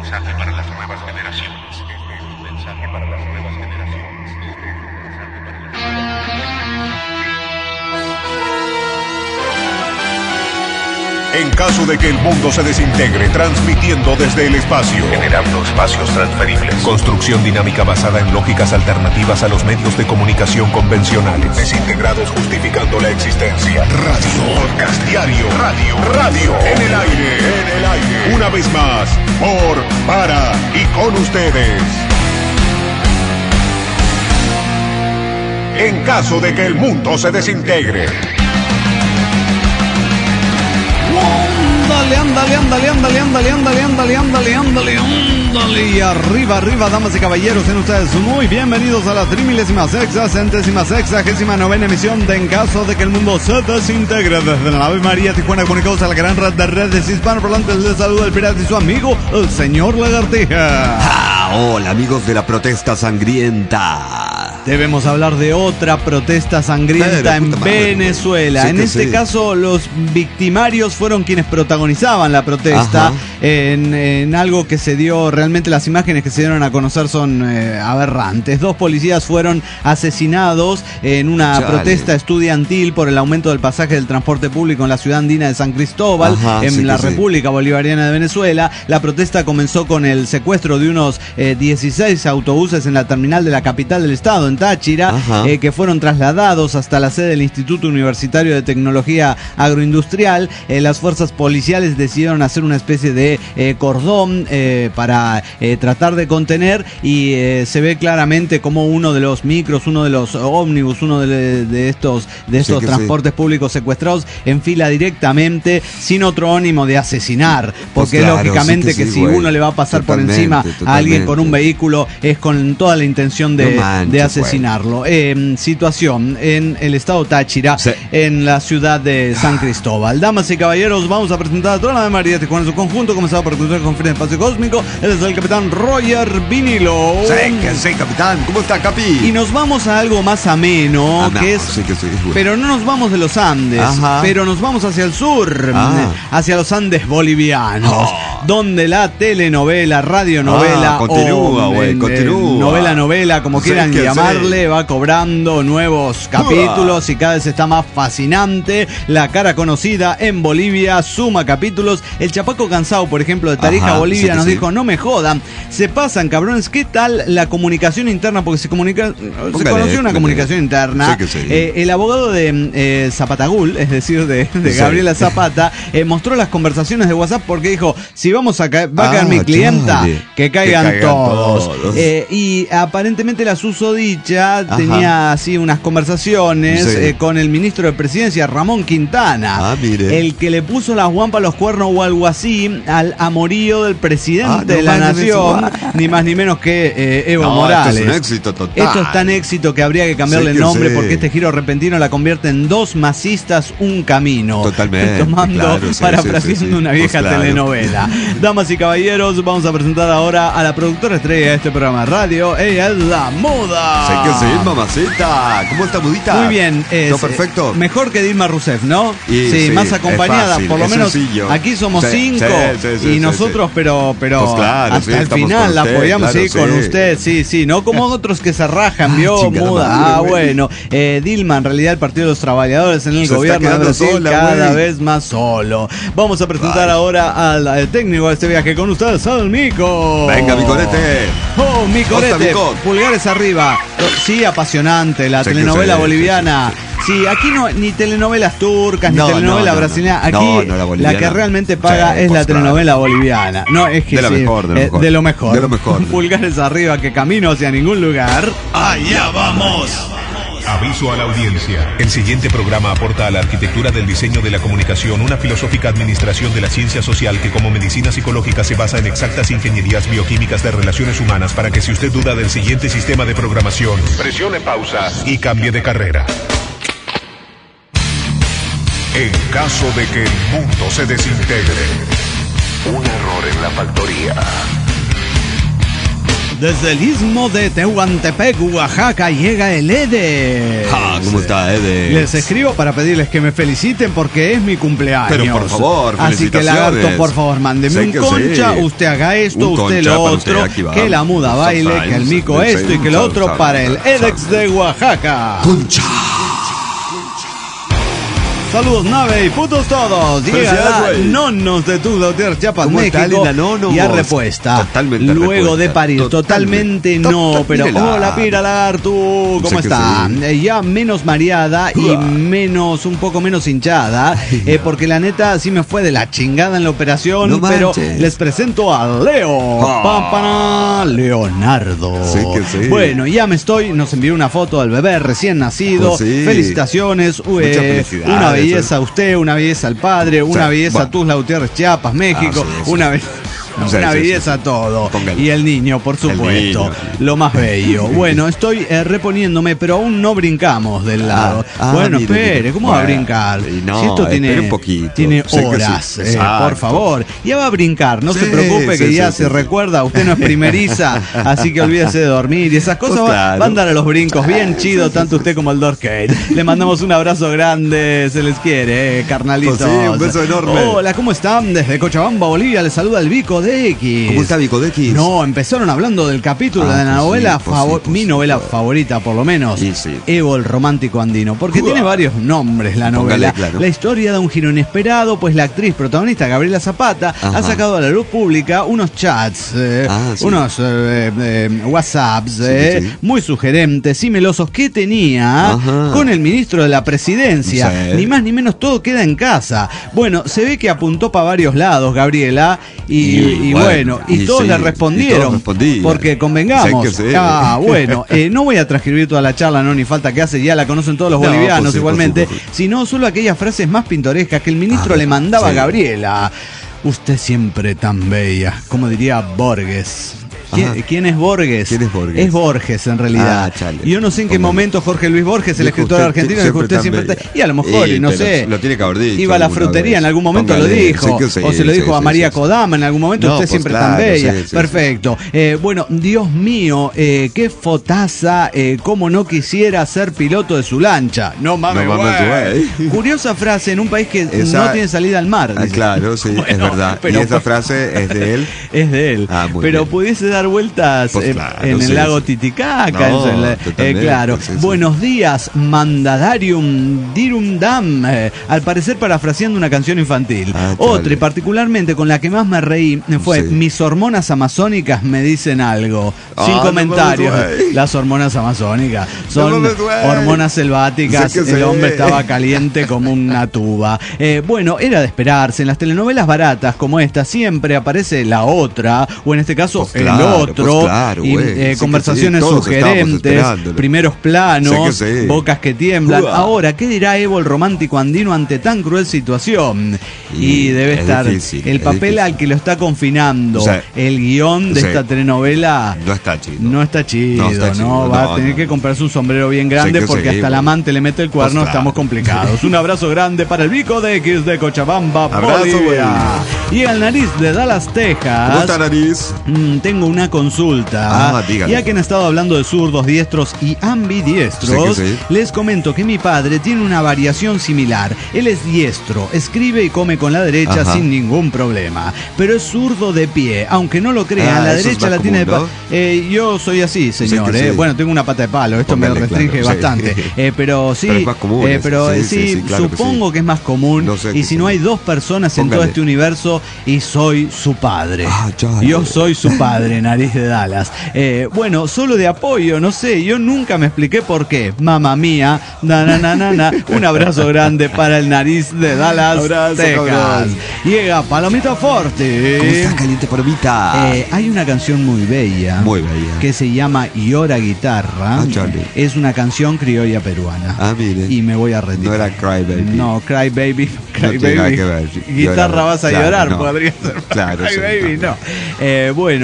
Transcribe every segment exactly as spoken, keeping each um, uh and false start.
mensaje para las nuevas generaciones. Este es un mensaje para las nuevas generaciones. Este es un mensaje para las nuevas generaciones. En caso de que el mundo se desintegre, transmitiendo desde el espacio, Generando espacios transferibles. construcción dinámica basada en lógicas alternativas a los medios de comunicación convencionales, desintegrados justificando la existencia. Radio, podcast diario, radio, radio, en el aire, en el aire. Una vez más, por, para y con ustedes. En caso de que el mundo se desintegre. Ándale, ándale, ándale, ándale, ándale, ándale, ándale, ándale, ándale, ándale. Y arriba, arriba, damas y caballeros, sean ustedes muy bienvenidos a la trimilésima sexta, centésima sexagésima novena emisión de En Caso de que el Mundo se Desintegre. Desde la Ave María Tijuana, comunicados a la gran red de redes hispanoparlantes, les saluda el pirata y su amigo, el señor Lagartija. Ah, hola, amigos de la protesta sangrienta. Debemos hablar de otra protesta sangrienta en Venezuela. Sí en que este sí. caso, los victimarios fueron quienes protagonizaban la protesta en, en algo que se dio, realmente las imágenes que se dieron a conocer son eh, aberrantes. Dos policías fueron asesinados en una Chale. protesta estudiantil por el aumento del pasaje del transporte público en la ciudad andina de San Cristóbal, Ajá, en sí la que sí. República Bolivariana de Venezuela. La protesta comenzó con el secuestro de unos eh, dieciséis autobuses en la terminal de la capital del estado, en Táchira, eh, que fueron trasladados hasta la sede del Instituto Universitario de Tecnología Agroindustrial. Eh, las fuerzas policiales decidieron hacer una especie de eh, cordón eh, para eh, tratar de contener, y eh, se ve claramente como uno de los micros, uno de los ómnibus, uno de, de estos, de estos Sí que transportes sí. públicos secuestrados enfila directamente sin otro ánimo de asesinar, porque Pues claro, lógicamente sí que que sí, si güey. uno le va a pasar Totalmente, por encima a alguien con un totalmente. vehículo es con toda la intención de, No manches, de asesinarlo. Eh, situación en el estado Táchira, Sí. en la ciudad de San Cristóbal. Damas y caballeros, vamos a presentar a toda la de María Tijuana en su conjunto, comenzado por Cultura con Fin de Espacio Cósmico. Él es el capitán Roger Vinilo. Sí, que sí, capitán. ¿Cómo está, Capi? Y nos vamos a algo más ameno, Ah, no, que es... sí que sí, güey. Pero no nos vamos de los Andes, Ajá. pero nos vamos hacia el sur, Ah. hacia los Andes bolivianos, Oh. donde la telenovela, radionovela, Ah, continúa, o güey, en- continúa. en novela, novela, como Sí quieran que llamarle, va cobrando nuevos capítulos y cada vez está más fascinante. La cara conocida en Bolivia suma capítulos. El Chapaco Cansado, por ejemplo, de Tarija, Ajá, Bolivia, sí que nos sí. dijo: no me jodan, se pasan, cabrones, ¿qué tal la comunicación interna? Porque se comunica, se Póngale, conoció una póngale. comunicación interna. Sí que sí. Eh, el abogado de eh, Zapatagul, es decir, de, de Sí. Gabriela Zapata, eh, mostró las conversaciones de WhatsApp porque dijo: si vamos a caer, va a caer Ah, mi clienta, chale. que caigan, Que caigan todos. todos. Eh, y aparentemente la susodicha Ajá. tenía así unas conversaciones Sí. eh, con el ministro de Presidencia, Ramón Quintana, Ah, mire. el que le puso las guampas a los cuernos o algo así al amorío del presidente Ah, no de la mames, nación, eso. ni más ni menos que eh, Evo No, Morales. esto es un éxito total. Esto es tan éxito que habría que cambiarle Sí el que nombre, sí. porque este giro repentino la convierte en Dos Masistas, un camino. Totalmente, Tomando, claro, sí, parafraseando sí, sí, sí. una vieja Pues claro. telenovela. Damas y caballeros, vamos a presentar ahora a la productora estrella de este programa de radio. Ella es la Muda. Sí que sí, mamacita. ¿Cómo está, Mudita? Muy bien. Es, ¿Todo perfecto? eh, Mejor que Dilma Rousseff, ¿no? Y sí, sí, más es acompañada. fácil, por lo es menos sencillo. aquí somos Sí, cinco. sí, sí, sí, y sí, nosotros, sí. pero, pero Pues claro, hasta sí, el estamos final con la usted, apoyamos, claro, sí, con sí. usted, sí, sí. No como otros que se rajan, Ah, vio, chingada Muda. madre, Ah, güey. bueno. Eh, Dilma, en realidad, el Partido de los Trabajadores en el Se está gobierno de quedando Brasil sola, cada güey. vez más solo. Vamos a presentar Ay. ahora al, al técnico de este viaje con ustedes, al Mico. Venga, mi colete. Oh, mi Costa, colete, Mico. pulgares arriba. Sí, apasionante, la Sí que telenovela sí, boliviana. Sí, aquí no, ni telenovelas turcas, ni No, telenovela no, no, brasileña. no. Aquí No, no, la boliviana. que realmente paga Sí, es pues la claro. telenovela boliviana. No, es que De la sí, mejor, de lo eh, mejor. de lo mejor. De lo mejor. Pulgares arriba, que camino hacia ningún lugar. ¡Allá vamos! Aviso a la audiencia. El siguiente programa aporta a la arquitectura del diseño de la comunicación una filosófica administración de la ciencia social que como medicina psicológica se basa en exactas ingenierías bioquímicas de relaciones humanas para que si usted duda del siguiente sistema de programación, presione pausa y cambie de carrera. En caso de que el mundo se desintegre. Un error en la factoría. Desde el istmo de Tehuantepec, Oaxaca, llega el Ede. Ah, ¿cómo está, Ede? Les escribo para pedirles que me feliciten porque es mi cumpleaños. Pero por favor, así que Lagarto, por favor, mándeme sé un que concha, sí. usted haga esto, Un usted concha lo para usted, otro, aquí va. que la muda baile, que el mico Sí, esto y que lo sí, otro sí, para el sí, Edex sí. de Oaxaca. Concha. Saludos, nave y putos todos. Llega Felicidades, la güey. Nonos de Tuzla, Chiapas, ¿Cómo está, México. linda Nonos? Y a repuesta. Totalmente Luego repuesta. de parir. Totalmente, Totalmente. no. Total- Pero mírala. hola, Pira Lagartu. ¿Cómo Sé que está? sí. Eh, Ya menos mareada y Uah. menos, un poco menos hinchada. eh, porque la neta sí me fue de la chingada en la operación. No pero manches. les presento a Leo. Ah. Pámpana Leonardo. Sí que sí. Bueno, ya me estoy. Nos envió una foto del bebé recién nacido. Pues sí. Felicitaciones. Muchas eh, felicidades. Una belleza a usted, una belleza al padre, una Sí, belleza bueno. a Tuzla Gutiérrez, Chiapas, México, Ah, sí, sí. una belleza. Sí, Una sí, belleza sí. a todo. Póngale. Y el niño, por supuesto. niño. Lo más bello. Bueno, estoy eh, reponiéndome, pero aún no brincamos del lado. ah, bueno, mire, espere, mire. ¿cómo va a Bueno, brincar? y no, si esto tiene, espere un poquito. tiene Sé que horas, sí. eh, Exacto. por favor. Ya va a brincar, no se Sí, preocupe que sí, ya sí, se sí, sí. recuerda, usted no es primeriza, así que olvídese de dormir y esas cosas. Pues va- claro. Va a andar a los brincos bien chido, tanto usted como el Dorkate. Le mandamos un abrazo grande, se les quiere, eh, carnalitos. Pues sí, un beso enorme. Hola, ¿cómo están? Desde Cochabamba, Bolivia, les saluda el Vico de X. ¿Cómo está, Vico de X? No, empezaron hablando del capítulo Ah, de la pues novela, sí, pues favo- sí, pues mi sí, novela pues. favorita por lo menos, Sí, sí. Evo el romántico andino, porque Uah. tiene varios nombres la Póngale, novela. claro. La historia da un giro inesperado, pues la actriz protagonista Gabriela Zapata Ajá. ha sacado a la luz pública unos chats, eh, Ah, sí. unos eh, eh, WhatsApps eh, sí. muy sugerentes y melosos que tenía Ajá. con el ministro de la presidencia. Sí. Ni más ni menos, todo queda en casa. Bueno, se ve que apuntó para varios lados Gabriela y, Y, y bueno, bueno, y, y todos sí, le y respondieron. todos respondían. Porque convengamos. Sé que sí. Ah, bueno, eh, no voy a transcribir toda la charla, no, ni falta que hace, ya la conocen todos los No, bolivianos pues sí, igualmente, por supuesto. sino solo aquellas frases más pintorescas que el ministro Ah, le mandaba sí. a Gabriela. Usted siempre tan bella, como diría Borges. ¿Quién, Ajá. quién es Borges? ¿Quién es Borges? Es Borges en realidad. Ah, chale. Y yo no sé en qué Póngale. momento Jorge Luis Borges, el Dijo escritor usted argentino, siempre dijo usted tan siempre bella. tan- y a lo mejor, Y, y no pero sé. lo tiene que haber dicho Iba a la alguna frutería, vez. en algún momento Póngale, lo dijo. sí que sí, o se lo sí, dijo a sí, María sí, sí. Kodama, en algún momento No, usted pues siempre claro, tan bella. sí, sí, Perfecto. Eh, bueno, Dios mío, eh, qué fotaza, eh, cómo no quisiera ser piloto de su lancha. No mames, No mames, güey. güey. Curiosa frase en un país que Esa- no tiene salida al mar. Ah, dice. claro, sí, es Bueno, verdad. pero- y esa frase es de él. Es de él. Ah, muy pero bien. pudiese dar vueltas Pues eh, claro, en el sí, lago sí. Titicaca. No, en la- eh, totalmente, claro. sí, sí. Buenos días, Mandadarium Dirum Dam. eh, al parecer parafraseando una canción infantil. Ah, Otra, chale. y particularmente con la que más me reí, fue Sí. mis hormonas amazónicas me dicen algo. Ah, Sin no comentarios. mames, güey. Las hormonas amazónicas son No mames, güey. hormonas selváticas. Sé que El sé. hombre estaba caliente como una tuba. Eh, bueno, era de esperarse. En las telenovelas baratas como esta siempre aparece la otra, o en este caso Pues el claro, otro, pues claro, y güey. eh, Sí que conversaciones sí, todos estábamos sugerentes, esperándolo. primeros planos, Sé que sí. bocas que tiemblan. Uah. Ahora, ¿qué dirá Evo el romántico andino ante tan cruel situación? Y, Y debe es estar difícil, el es papel difícil. al que lo está confinando, Sí. el guión de Sí. esta telenovela. No está chido. No está chido, No ¿no? está chido, Va a no, tener no. que comprarse un sombrero bien grande que porque sí, hasta el bueno. amante le mete el cuerno, Pues claro. estamos complicados. Un abrazo grande para el Vico de X de Cochabamba, Abrazo, Bolivia. Y el nariz de Dallas, Texas. ¿Cómo está, nariz? Mm, tengo una consulta. Ah, dígale. Ya que han estado hablando de zurdos, diestros y ambidiestros, Sí que sí. les comento que mi padre tiene una variación similar. Él es diestro, escribe y come con la derecha Ajá. sin ningún problema, pero es zurdo de pie, aunque no lo crean, Ah, la eso es derecha más la tiene de común, pa- ¿no? eh, yo soy así, señor. que eh. sí. Bueno, tengo una pata de palo, esto Póngale, me restringe claro, sí. bastante. Eh, pero sí, Pero es más común eh, eso, pero sí, sí, sí, sí, claro que supongo sí. que es más común. No sé y qué si no hay común. dos personas en todo Póngale. este universo y soy su padre. Ah, chale. Yo soy su padre, nariz de Dallas. Eh, bueno, solo de apoyo, no sé, yo nunca me expliqué por qué. Mamma mía, na na na na na. Un abrazo grande para el nariz de Dallas, Abrazo, Texas. cabrón. Llega Palomita Forte. ¿Cómo está, caliente palomita? Eh, hay una canción muy bella, Muy bella. que se llama Llora Guitarra. Ah, chale. Es una canción criolla peruana. Ah, mire. Y me voy a retirar. No era Cry Baby. No, Cry Baby. Cry tiene nada Baby. que ver. Guitarra Llorar. vas a Claro, llorar, no. podría ser. Claro, Cry sí, Baby, no. no. Eh, bueno, eso quería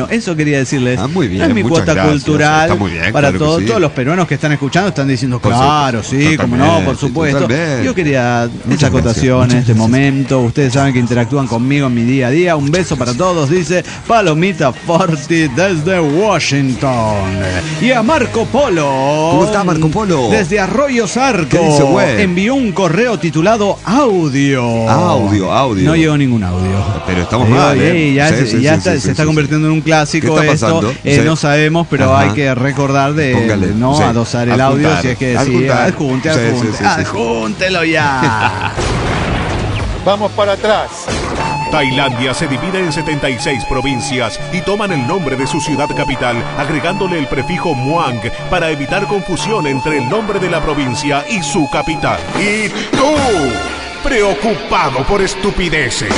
quería decirles. Ah, muy bien, es mi muchas cuota gracias. cultural Está muy bien, para claro que todos. sí. Todos los peruanos que están escuchando están diciendo, Por claro, supuesto, sí, como no, por totalmente, supuesto. totalmente. Yo quería muchas Muchas gracias, acotaciones muchas en este gracias. momento. Ustedes saben que interactúan conmigo en mi día a día. Un beso para todos, dice Palomita Forti desde Washington. Y a Marco Polo. ¿Cómo está Marco Polo? Desde Arroyo Zarco. ¿Qué dice, güey? Envió un correo titulado Audio. Audio, audio. No llegó ningún audio. Pero estamos Digo, mal, ¿eh? ey, ya Sí, se, sí, ya sí, está- sí, se sí, está sí, convirtiendo en un clásico ¿Qué está esto. pasando? Eh, Sí. No sabemos, pero Ajá. hay que recordar de Póngale, no sí. adosar el Adjuntar, audio si es que sí, adjuntar. adjunte, Sí, sí, adjunte, sí, sí. adjúntelo ya. Vamos para atrás. Tailandia se divide en setenta y seis provincias y toman el nombre de su ciudad capital, agregándole el prefijo Muang para evitar confusión entre el nombre de la provincia y su capital. Y tú, preocupado por estupideces.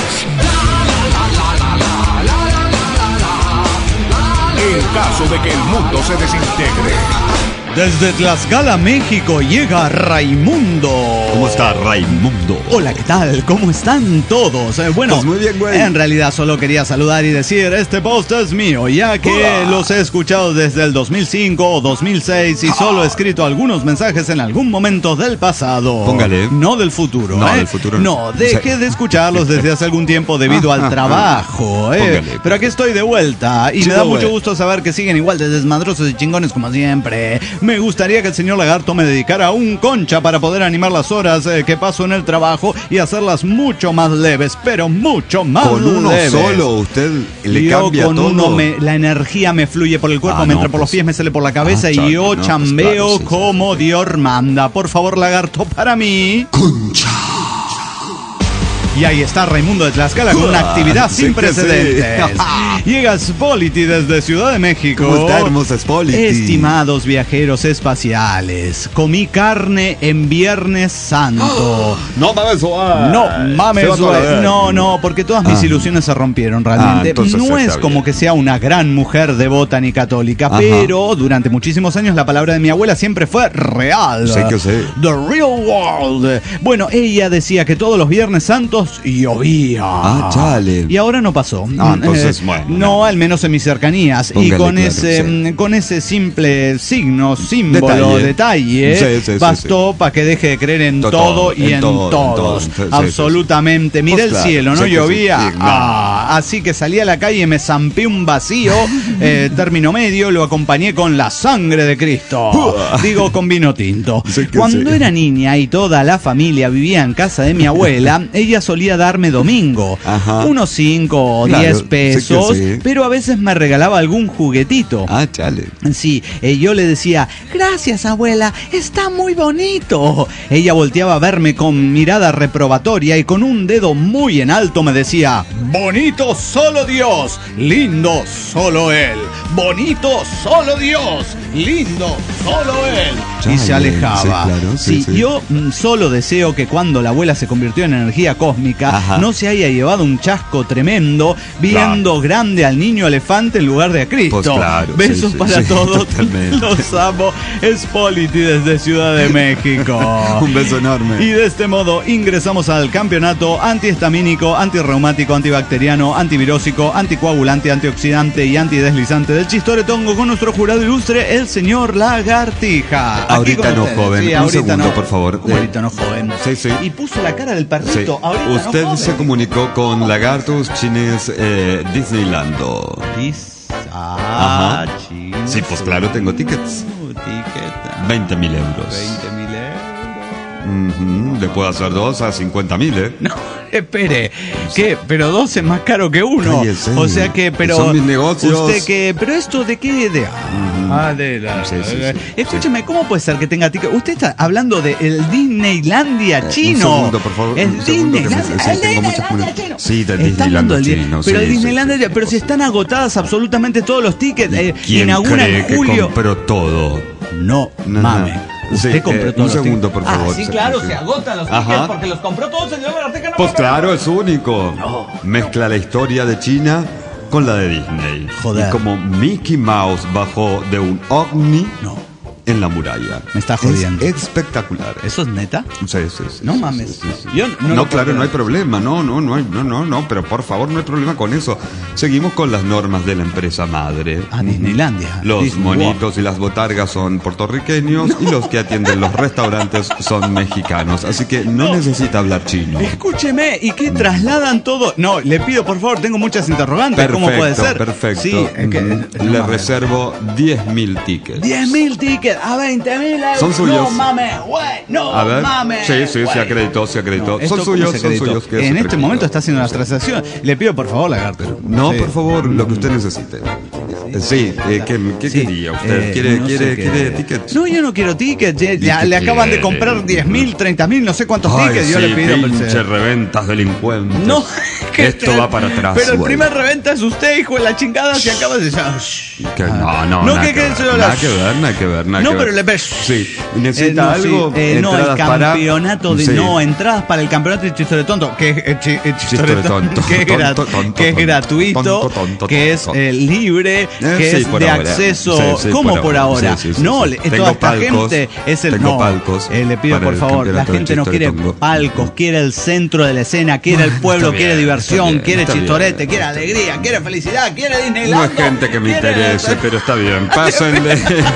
En caso de que el mundo se desintegre. Desde Tlaxcala, México, llega Raimundo. ¿Cómo está Raimundo? Hola, ¿qué tal? ¿Cómo están todos? Eh, bueno, Pues muy bien, güey. en realidad solo quería saludar y decir, este post es mío, ya que Hola. los he escuchado desde el dos mil cinco o dos mil seis y solo he escrito algunos mensajes en algún momento del pasado. Póngale. No del futuro, No, ¿eh? del futuro no. No, dejé Sí. de escucharlos desde hace algún tiempo debido al trabajo, ¿eh? Póngale. Pero aquí estoy de vuelta y Sí, me da güey. mucho gusto saber que siguen igual de desmadrosos y chingones como siempre. Me gustaría que el señor Lagarto me dedicara un concha para poder animar las horas eh, que paso en el trabajo y hacerlas mucho más leves, pero mucho más Con uno leves. solo usted le yo cambia con todo. uno me- la energía me fluye por el cuerpo, Ah, me no, entra por los pues. pies, me sale por la cabeza Ah, y chale, yo no, pues chambeo claro, sí, sí, como Dios manda. Por favor, Lagarto, para mí. Y ahí está Raimundo de Tlaxcala con una actividad Sí sin que sí. precedentes. Llega Spolity desde Ciudad de México. ¿Cómo está, hermosa Spolity? Estimados viajeros espaciales, comí carne en Viernes Santo. No mames, No mames, güey. No, no, porque todas mis Ah. ilusiones se rompieron realmente. Ah, entonces no está es bien. como que sea una gran mujer devota ni católica, Ajá. pero durante muchísimos años la palabra de mi abuela siempre fue real. Sí que sí. The real world. Bueno, ella decía que todos los Viernes Santos llovía. Ah, chale. Y ahora no pasó. Ah, entonces, Eh, bueno, No, no. al menos en mis cercanías. y Póngale, con claro, ese sí. con ese simple signo, símbolo, Detalle. detalle, Sí, sí, sí, bastó para que deje de creer en To- todo, todo, y en en, todo, en todos. todo. Sí, sí, Absolutamente. Miré Pues el claro, cielo, no sí que sí. llovía. Sí, no. Ah, así que salí a la calle y me zampé un vacío, eh, término medio, lo acompañé con la sangre de Cristo. Digo, con vino tinto. Sí que Cuando sí. era niña y toda la familia vivía en casa de mi abuela, ella solía darme domingo. Ajá. Unos cinco o Claro, diez sí que pesos, sí. pero a veces me regalaba algún juguetito. Ah, chale. Sí, eh, yo le decía, gracias abuela, está muy bonito. Ella volteaba a verme con mirada reprobatoria y con un dedo muy en alto me decía, bonito solo Dios, lindo solo Él. Bonito solo Dios, lindo solo Él. Y se Chale, alejaba. sí, claro, sí, sí. Yo mm, solo deseo que cuando la abuela se convirtió en energía cósmica, Ajá. no se haya llevado un chasco tremendo viendo grande al niño elefante en lugar de a Cristo. Pues claro, Besos sí, sí, para sí, todos. totalmente. Los amo. Spolity desde Ciudad de México. Un beso enorme. Y de este modo ingresamos al campeonato antihistamínico, antirreumático, antibacteriano, antivirósico, anticoagulante, antioxidante y antideslizante del chistoretongo con nuestro jurado ilustre, el señor Lagartija. Aquí Ahorita con no, ustedes. joven. Sí, Un ahorita segundo, no. por favor. ¿Cómo Eh, ahorita no, joven? sí, sí. Y puso la cara del Sí. perrito. Ahorita no, Usted joven. se comunicó con Lagartos Chines eh, Disneylando. Dis- Ah, Ajá. chino. Sí, pues claro, tengo tickets. Ticket. veinte mil euros. veinte mil euros. Ujú, le puedo hacer dos a cincuenta mil, ¿eh? No, espere, ¿qué? Pero dos es más caro que uno. Cállese. O sea que, pero. Son mis negocios. ¿Usted qué? ¿Pero esto de qué idea? Ujú. Ah, de la. Sí, sí, sí. Escúcheme, ¿cómo puede ser que tenga ticket? Usted está hablando de el Disneylandia Eh, chino. un segundo, por favor, El un segundo que me- Disneylandia. sí, el tengo muchas Disneylandia comun- chino. Sí, del Está hablando Disneylandia del Di- chino, Pero sí, el sí, Disneylandia, sí, pero sí. si están agotadas absolutamente todos los tickets. eh, ¿Quién inaugura cree en que julio. compró todo? No, No, mame. no. Usted Sí, compró eh, todos un los segundo, tickets. por favor. Ah, sí, Sí, claro, sí. se agotan los Ajá. tickets porque los compró todos el señor Lagarteca. No Pues compró. claro, es único. No. Mezcla la historia de China con la de Disney. Joder. Y como Mickey Mouse bajó de un ovni No. en en la muralla. Me está jodiendo. Es espectacular. ¿Eso es neta? Sí, sí, sí. No sí, mames. sí, sí, sí. Yo no, No, claro, no hay problema. No, no, no, hay, no, no, no. Pero por favor, no hay problema con eso. Seguimos con las normas de la empresa madre. A Disneylandia. Los Disney monitos World. y las botargas son puertorriqueños y los que atienden los restaurantes son mexicanos. Así que no necesita hablar chino. Escúcheme, ¿y qué trasladan todo? No, le pido por favor, tengo muchas interrogantes. Perfecto, ¿Cómo puede ser? perfecto. Sí, es que, Mm, no Le mames. reservo diez mil tickets. diez mil tickets a veinte mil euros. Son suyos. No mames, güey. No A ver. mames. Sí, sí, güey. se acreditó, se acreditó. No, ¿esto son cómo suyos, se son acreditó? suyos. que En se este acreditó. momento está haciendo las transacciones. Le pido por favor, lagarto. No, Sí. por favor, lo que usted necesite. Eh, Sí, eh, ¿qué, qué Sí, quería usted? eh, ¿Quiere, no quiere, sé qué- quiere tickets? No, yo no quiero tickets. Ya- ya ¿Y qué le acaban de quiere? comprar diez mil, treinta mil, no sé cuántos Ay, tickets. Yo sí, le pido. por pinche ser- reventas delincuentes. No, que Esto va para atrás. Pero el güey. primer reventa es usted, hijo de la chingada, si acaba de decir. Que no, no, No, nada que- que, que ver, se lo- nada que ver, nada que ver, nada No, que pero ver. le- Sí, Eh, necesita no, algo. sí, eh, no, el entradas para- campeonato de. Sí. No, entradas para el campeonato de Chistore Tonto, que es eh, chi- eh, Chistore Chistore Tonto, Tonto, que es, gra- tonto, tonto, que es tonto, gratuito, tonto, tonto, que es tonto. eh, libre, Eh, que sí, es por de ahora. acceso. Sí, sí, ¿Cómo por por ahora. ahora? Sí, sí, sí, no, sí. le- Tengo toda esta palcos, gente es el. tengo no, palcos eh, le pido para por el favor, la campeonato de gente no Chistore quiere Tonto. palcos, quiere el centro de la escena, quiere el pueblo, está quiere bien, diversión, está bien, quiere está chistorete, bien. quiere alegría, quiere felicidad, quiere No Disneyland. es gente que me quiere- interese, pero está bien. Pásenle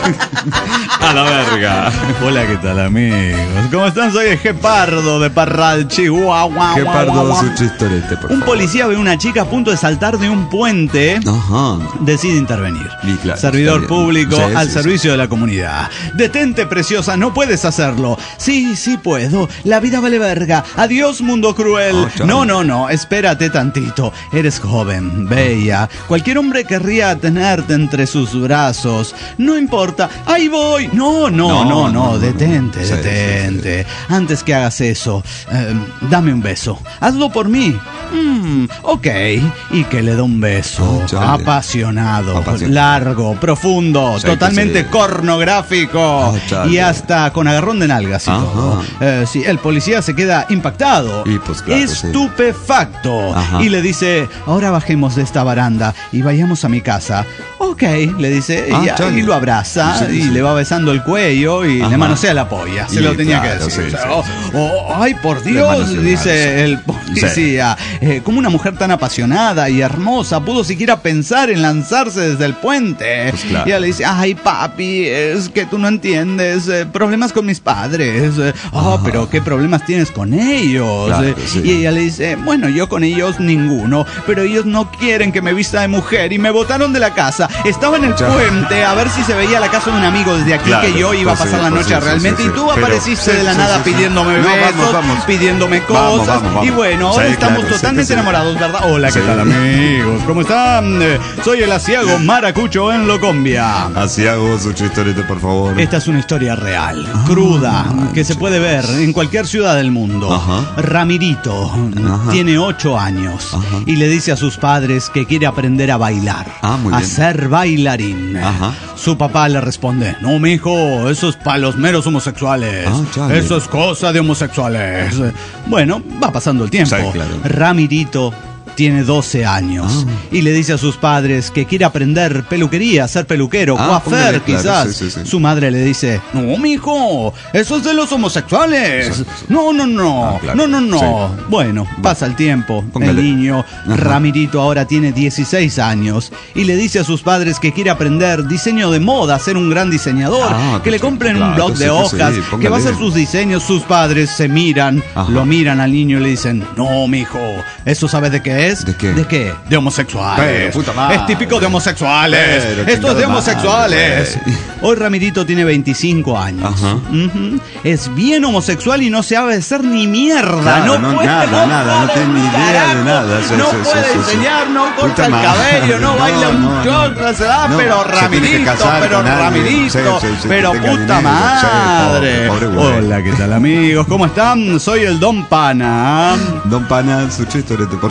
a la verga. Hola, ¿qué tal, amigos? ¿Cómo están? Soy el Gepardo de Parral, Chihuahua. Qué guau, pardo guau, guau. su chistorete, por Un favor. policía ve a una chica a punto de saltar de un puente. Ajá. Decide intervenir. Y claro, Servidor está bien. público Sí, al sí, servicio de la comunidad. Detente, preciosa, no puedes hacerlo. Sí, sí puedo. La vida vale verga. Adiós, mundo cruel. Oh, chale. no, no, no. Espérate tantito. Eres joven, bella. Cualquier hombre querría tenerte entre sus brazos. No importa. Ahí voy. No, no, no, No, no. no, no. Detente, Sí, sí, detente. Antes que hagas eso, eh, dame un beso. Hazlo por mí. Mm, ok. Y que le dé un beso. Oh, chale. Apasionado, Apasionado. largo, profundo, Sí, totalmente que sí. pornográfico Oh, chale. y hasta con agarrón de nalgas y Ajá. todo. Eh, sí, el policía se queda impactado, Y, pues, claro, estupefacto Ajá. y le dice, ahora bajemos de esta baranda y vayamos a mi casa. Ok, le dice, Ah, y, chale. y lo abraza Sí, sí, y sí. le va besando el cuello y Ajá. le manosea la polla. Se Y, lo tenía claro, que decir. sí, O sea, sí, oh, sí. oh, ay, por Le Dios, manosea el dice el brazo. policía. Eh, como una mujer tan apasionada y hermosa pudo siquiera pensar en lanzarse desde el puente. Pues claro. Y ella le dice, ay papi, es que tú no entiendes, eh, problemas con mis padres. Eh, Ah, pero ¿qué problemas tienes con ellos? Claro, Eh, sí. Y ella le dice, bueno, yo con ellos ninguno, pero ellos no quieren que me vista de mujer y me botaron de la casa. Estaba en el Ya. puente a ver si se veía la casa de un amigo desde aquí, Claro, que yo iba a pues sí, pasar la pues noche sí, sí, realmente sí, y sí. tú Pero- apareciste sí, de la sí, nada sí, sí. pidiéndome No, besos, vamos, vamos. pidiéndome cosas. Vamos, vamos, vamos. Y bueno, ahora Sí, estamos claro, sí, totalmente sí, sí. enamorados, ¿verdad? Hola, ¿qué Sí. tal, amigos? ¿Cómo están? Eh, Soy el asiago Maracucho en Locombia. Así hago su chistorete, por favor. Esta es una historia real, cruda, que se puede ver en cualquier ciudad del mundo. Ajá. Ramirito Ajá. tiene ocho años Ajá. y le dice a sus padres que quiere aprender a bailar, Ah, muy a bien. ser bailarín. Ajá. Su papá le responde, no, mijo, eso es para los meros homosexuales. Ah, chale. Eso es cosa de homosexuales. Bueno, va pasando el tiempo. Sí, claro. Ramirito tiene doce años Ah. y le dice a sus padres que quiere aprender peluquería, ser peluquero, Ah, coafer, póngale, claro, quizás. sí, sí, sí. Su madre le dice, no, mijo, eso es de los homosexuales. Sí, sí. No, no, no, Ah, claro. no, no, no. Sí. Bueno, pasa el tiempo. Póngale. El niño, Ajá. Ramirito, ahora tiene dieciséis años y le dice a sus padres que quiere aprender diseño de moda, ser un gran diseñador, Ah, que le perfecto, compren un claro, blog de sí, sí, hojas, sí, que póngale. va a hacer sus diseños. Sus padres se miran, Ajá. lo miran al niño y le dicen, no, mijo, ¿eso sabes de qué es? ¿De qué? ¿De qué? De homosexuales. Pero, puta madre. Es típico de homosexuales. Pero, Esto es chingada de madre, homosexuales. güey. Hoy Ramirito tiene veinticinco años. Ajá. Ujú. Es bien homosexual y no sabe hacer ni mierda. Claro, no, no, puede, nada, nada, no puede tiene ni un idea de carajo. nada. Sí, no sí, sí, puede sí, sí. enseñar, no corta Puta el madre. cabello, no, No, baila un no, short, no. se da, No, pero se tiene que Ramirito, casar pero con alguien. Ramirito, Sí, sí, sí, pero que tenga puta dinero. Sí, madre. pobre, pobre güey. Hola, ¿qué tal, amigos? ¿Cómo están? Soy el Don Pana. Don Pana, su chistorete, por favor.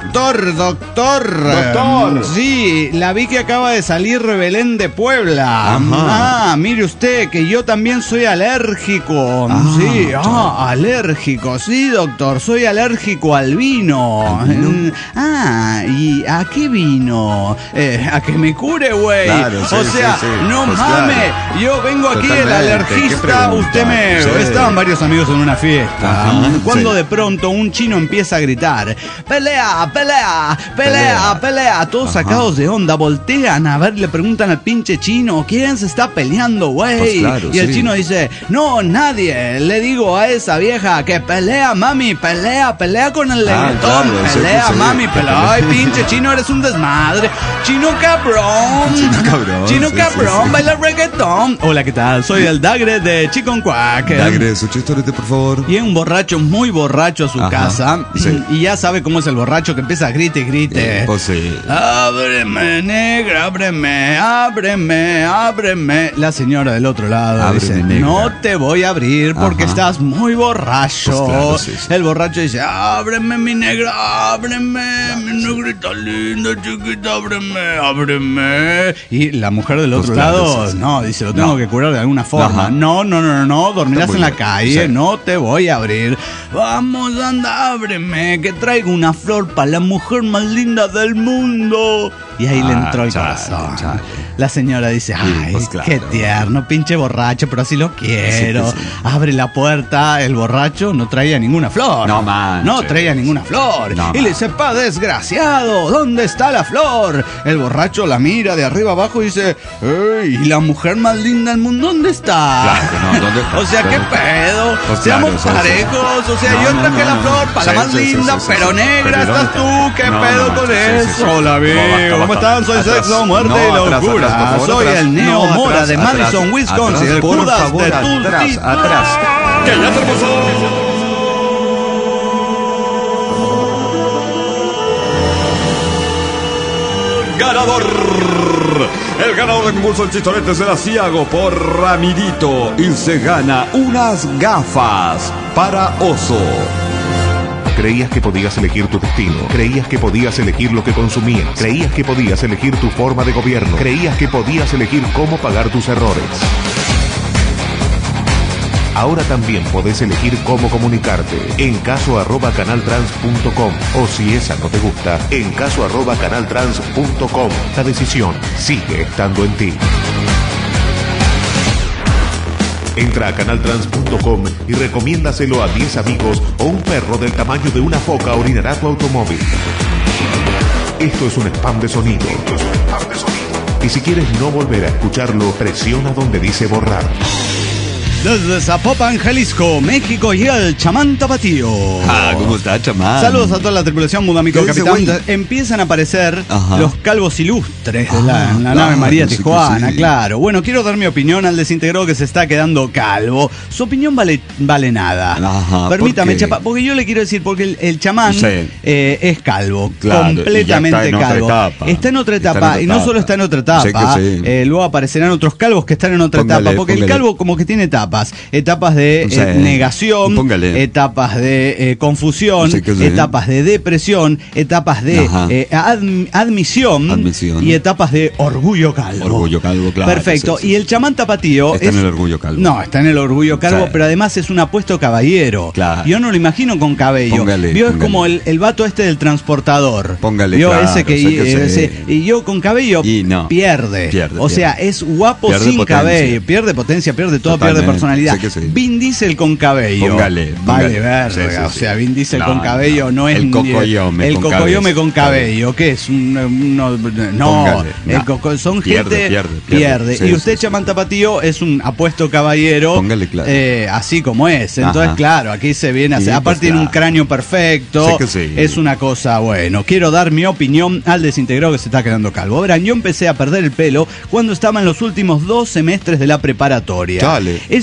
Doctor, doctor. Doctor. Sí, la vi que acaba de salir Rebelén de Puebla. Ajá. Ah, mire usted que yo también soy alérgico. Ah, sí, ah, chao. alérgico. Sí, doctor, soy alérgico al vino. ¿Al vino? Mm, Ah, ¿y a qué vino? Eh, a que me cure, güey. Claro, sí, o sea, sí, sí. no Pues mames. claro. Yo vengo aquí el Totalmente. ¿Qué alergista. pregunta? Usted me. Sí. Estaban varios amigos en una fiesta. Ajá, cuando sí. de pronto un chino empieza a gritar: ¡Pelea, pelea, pelea, pelea! pelea. Todos Ajá. sacados de onda, voltean a ver, le preguntan al pinche chino: ¿quién se está peleando, güey? Pues claro, y el sí. chino dice: no, nadie. Le digo a esa vieja que pelea, mami, pelea, pelea con el Ah, reggaetón, claro, sí, pelea, sí, sí. mami, pelea. Ay, pinche chino, eres un desmadre. Chino cabrón. Chino cabrón, Chino sí, cabrón, sí, sí. baila reggaetón. Hola, ¿qué tal? Soy el Dagre de Chicken Quack. Dagre, su chistorete, por favor. Y un borracho, muy borracho a su Ajá, casa. sí. Y ya sabe cómo es el borracho que empieza a grite y grite. Eh, pues sí. Ábreme, negra, ábreme, ábreme, ábreme. La señora del otro lado Ábreme, dice: negra. no te voy a abrir porque Ajá. estás muy borracho. Pues claro, sí, sí. El borracho dice: ábreme, mi negra, ábreme, mi negrita linda, chiquita, ábreme, ábreme. Y la mujer del Pues otro claro, lado, sí, sí. no, dice: lo tengo No. que curar de alguna forma. Ajá. No, no, no, no, no, dormirás Está en muy la bien. calle, Sí. no te voy a abrir. Vamos, anda, ábreme, que traigo una flor para la mujer más linda del mundo. Y ahí le Ah, entró el chale, corazón. chale. La señora dice: ay, pues claro. qué tierno, pinche borracho, pero así lo quiero. Sí, sí. Abre la puerta, el borracho no traía ninguna flor. No manches. No traía ninguna flor. No y le dice: pa, desgraciado, ¿dónde está la flor? El borracho la mira de arriba abajo y dice: ey, ¿y la mujer más linda del mundo dónde está? Claro que no, ¿dónde está? O sea, ¿qué ¿Dónde? pedo? Pues Seamos claro, sí, sí. parejos. O sea, No, yo no, traje no, la no. flor para la Sí, más sí, sí, linda, sí, sí, pero sí. negra Pero estás ¿dónde tú. está? ¿Qué No, pedo no, con sí, sí, eso? sí. Hola, amigo. No, basta, ¿Cómo basta. están? Soy Atrás. Sexo, Muerte No, y atrás, Locura. atrás, por favor, Soy atrás. el Neo No, Mora atrás, de atrás, Madison, Wisconsin. atrás, El por Judas favor, de atrás, Tultitán. atrás. Que ya terminó. Ganador. El ganador del concurso del chistorete será Ciago por Ramirito y se gana unas gafas para oso. Creías que podías elegir tu destino, creías que podías elegir lo que consumías, creías que podías elegir tu forma de gobierno, creías que podías elegir cómo pagar tus errores. Ahora también podés elegir cómo comunicarte en caso arroba canaltrans punto com o si esa no te gusta, en caso arroba canaltrans punto com. La decisión sigue estando en ti. Entra a canaltrans punto com y recomiéndaselo a diez amigos o un perro del tamaño de una foca orinará tu automóvil. Esto es un spam de sonido. Esto es un spam de sonido. Y si quieres no volver a escucharlo, presiona donde dice borrar. Desde Zapopan, Jalisco, México, llega el chamán Tapatío. Ah, ¿cómo está, chamán? Saludos a toda la tripulación Mudamico ¿Qué dice, Capitán. güey? Empiezan a aparecer Ajá. los calvos ilustres de la, Ah, en la claro, nave María sí que Tijuana, sí. claro. Bueno, quiero dar mi opinión al desintegrado que se está quedando calvo. Su opinión vale, vale nada. Ajá, Permítame, ¿por qué? chapa, porque yo le quiero decir, porque el, el chamán Sí. eh, es calvo, Claro, y ya completamente está en otra calvo. etapa. Está en otra Está en etapa, otra y no etapa. solo está en otra etapa, Sí que sí. eh, luego aparecerán otros calvos que están en otra Póngale, etapa, porque el póngale. calvo como que tiene etapas, etapas de Sí. eh, negación, Póngale. etapas de eh, confusión, Sí que sí. etapas de depresión, etapas de Ajá. eh, adm- admisión, Admisión. y etapas de orgullo calvo. Orgullo calvo, claro. Perfecto. Sí, sí, Y el sí. chamán Tapatío Está es- en el orgullo calvo. No, está en el orgullo calvo, Sí. pero además es un apuesto caballero. Claro. Yo no lo imagino con cabello. Póngale, Vio, es póngale. como el, el vato este del transportador. Póngale, Vio claro, ese que, sé que sí. ese- y yo con cabello Y no. pierde. Pierde, O sea, pierde. es guapo Pierde sin potencia. cabello, pierde potencia, pierde todo, Totalmente, pierde personalidad. sé que sí. Vin Diesel con cabello. Póngale, Vale, póngale. verga. Sí, sí, O sí. sea, Vin Diesel No, con cabello no, no. es El ni- cocoyome el con cocoyome cabeza. con cabello. ¿Qué es? Un, uno- no, Póngale, el no. coco- son Pierde, gente pierde, pierde. pierde. Sí, y usted, sí, sí. chamán Tapatío, es un apuesto caballero. Póngale, claro. eh, así como es. Entonces, Ajá. claro, aquí se viene a Sí, hacer. pues, Aparte, tiene un claro. cráneo perfecto. Sí que sí. Es una cosa, bueno. Quiero dar mi opinión al desintegrado que se está quedando calvo. Verán, yo empecé a perder el pelo cuando estaba en los últimos dos semestres de la preparatoria. Chale. Es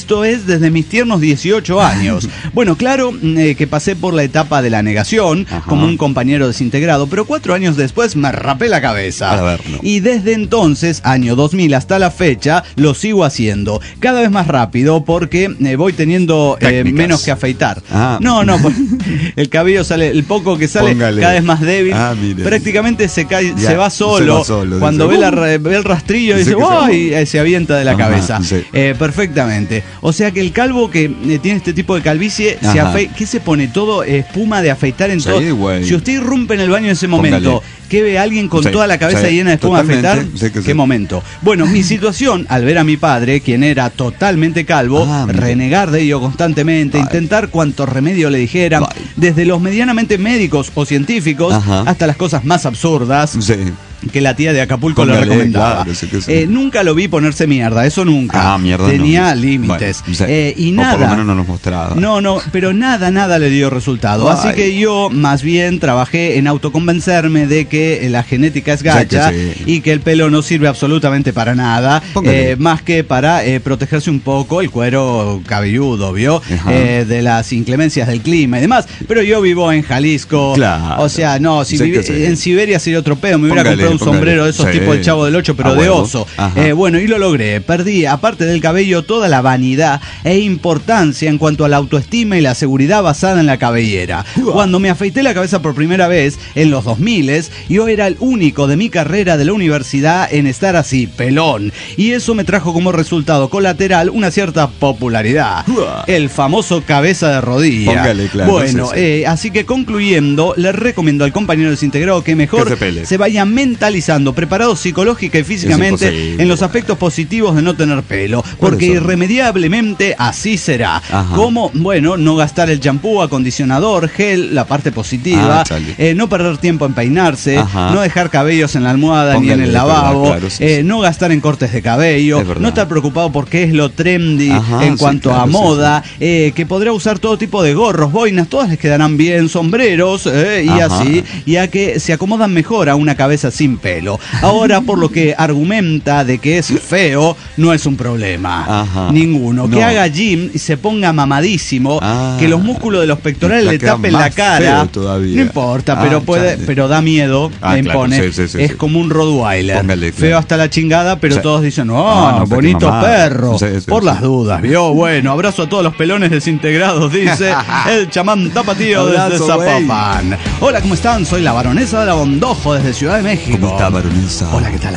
Esto es desde mis tiernos dieciocho años. Bueno, claro eh, que pasé por la etapa de la negación, ajá, como un compañero desintegrado, pero cuatro años después me rapé la cabeza. A ver, no. Y desde entonces, año dos mil hasta la fecha, lo sigo haciendo. Cada vez más rápido porque eh, voy teniendo eh, menos que afeitar. Ah. No, no, el cabello sale, el poco que sale Póngale. cada vez más débil. Ah, prácticamente se cae, ya, se va solo. Se va solo Cuando dice, ve, la, ve el rastrillo y dice, ¡oh! Y eh, se avienta de la ajá, cabeza. Sí. Eh, perfectamente. O sea que el calvo que eh, tiene este tipo de calvicie, se afe ¿qué se pone? Todo eh, espuma de afeitar en sí, todo. Güey. Si usted irrumpe en el baño en ese momento, Póngale. ¿qué ve a alguien con sí, toda la cabeza sí, llena de espuma de afeitar? Sí, ¿Qué sí. momento? Bueno, mi situación, al ver a mi padre, quien era totalmente calvo, ah, renegar de ello constantemente, Ay. intentar cuanto remedio le dijeran, Ay. desde los medianamente médicos o científicos, ajá, hasta las cosas más absurdas. Sí. Que la tía de Acapulco Póngale, le recomendaba. Claro, sí sí. eh, nunca lo vi ponerse mierda, eso nunca. Ah, mierda. Tenía no. límites. Bueno, sí. eh, y o nada. Por lo menos no nos mostraba. No, no, pero nada, nada le dio resultado. Ay. Así que yo, más bien, trabajé en autoconvencerme de que la genética es gacha sí, sí. y que el pelo no sirve absolutamente para nada, eh, más que para eh, protegerse un poco el cuero cabelludo, ¿vio? Eh, de las inclemencias del clima y demás. Pero yo vivo en Jalisco. Claro. O sea, no, si sí, sí. en Siberia sería otro pedo, me hubiera Póngale. comprado un sombrero de esos sí. tipo el Chavo del Ocho, pero ah, de oso. Eh, bueno, y lo logré. Perdí, aparte del cabello, toda la vanidad e importancia en cuanto a la autoestima y la seguridad basada en la cabellera. Uh. Cuando me afeité la cabeza por primera vez, en los dos mil, yo era el único de mi carrera de la universidad en estar así, pelón. Y eso me trajo como resultado colateral una cierta popularidad. Uh. El famoso cabeza de rodilla. Póngale, claro, bueno, sí, sí. Eh, así que concluyendo, le recomiendo al compañero desintegrado que mejor que se, se vaya mentalizando, preparado psicológica y físicamente en los aspectos positivos de no tener pelo, porque irremediablemente así será. Ajá. Como, bueno, no gastar el champú, acondicionador, gel, la parte positiva, ah, eh, no perder tiempo en peinarse, ajá, no dejar cabellos en la almohada Póngale, ni en el lavabo, verdad, claro, sí, eh, sí. no gastar en cortes de cabello, no estar preocupado por qué es lo trendy ajá, en cuanto sí, claro, a moda, sí, sí. Eh, que podrá usar todo tipo de gorros, boinas, todas les quedarán bien, sombreros, eh, y ajá, así, ya que se acomodan mejor a una cabeza sin pelo. Ahora, por lo que argumenta de que es feo, no es un problema. Ajá. Ninguno. No. Que haga gym y se ponga mamadísimo, ah, que los músculos de los pectorales le tapen la cara. No importa, ah, pero puede, chale. pero da miedo, ah, me impone. Claro, sí, sí, sí, es sí. como un Rottweiler. Póngale, claro. Feo hasta la chingada, pero sí. todos dicen, oh, no, no, bonito perro. Sí, sí, por sí, las sí. dudas, ¿vio? Bueno, abrazo a todos los pelones desintegrados, dice el chamán tapatío desde Zapopan. Hola, ¿cómo están? Soy la baronesa de la Bondojo desde Ciudad de México. ¿Cómo está, baronesa? Hola, ¿qué tal,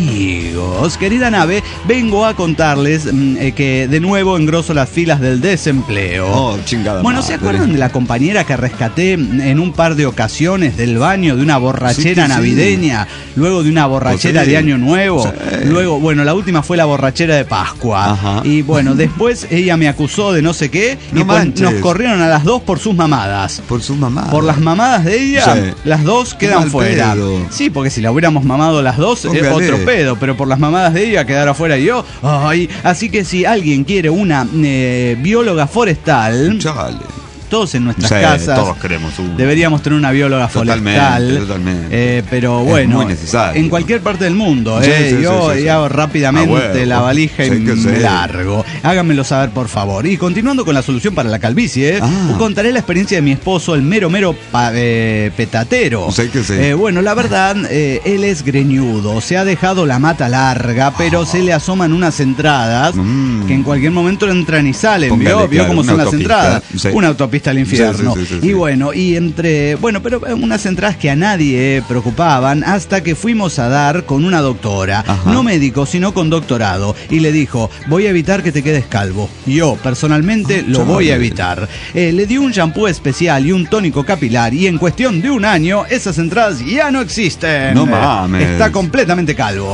amigos? Querida nave, vengo a contarles eh, que de nuevo engroso las filas del desempleo. Oh, chingada. Bueno, ¿se acuerdan madre. de la compañera que rescaté en un par de ocasiones del baño de una borrachera sí, sí, navideña, sí. luego de una borrachera sí. de Año Nuevo? Sí. Luego, bueno, la última fue la borrachera de Pascua. Ajá. Y bueno, después ella me acusó de no sé qué no y manches. nos corrieron a las dos por sus mamadas. Por sus mamadas. Por las mamadas de ella, sí. las dos quedan fuera. Pedo. Sí, porque si la hubiéramos mamado las dos, es otro pedo, pero por las mamadas de ella quedar afuera yo. Ay, así que si alguien quiere una eh, bióloga forestal, Chale. todos en nuestras sí, casas todos queremos una. deberíamos tener una bióloga totalmente, forestal. Totalmente. Eh, pero bueno, en cualquier parte del mundo. Sí, eh, sí, yo sí, sí, hago sí. rápidamente ah, bueno. la valija y sí, me sí. largo. Háganmelo saber, por favor. Y continuando con la solución para la calvicie, ah. contaré la experiencia de mi esposo, el mero mero pa, eh, petatero. Sí, que sí. Eh, bueno, la verdad, eh, él es greñudo. Se ha dejado la mata larga, pero oh. se le asoman unas entradas mm. que en cualquier momento entran y salen. Póngale, ¿Vio? ¿Vio claro, cómo son las entradas? Sí. Una autopista al infierno. Sí, sí, sí, sí, y bueno, y entre, bueno, pero unas entradas que a nadie preocupaban hasta que fuimos a dar con una doctora, Ajá. no médico, sino con doctorado, y le dijo, voy a evitar que te quedes calvo. Yo, personalmente, lo voy a evitar. Eh, le dio un shampoo especial y un tónico capilar, y en cuestión de un año, esas entradas ya no existen. No mames. Está completamente calvo.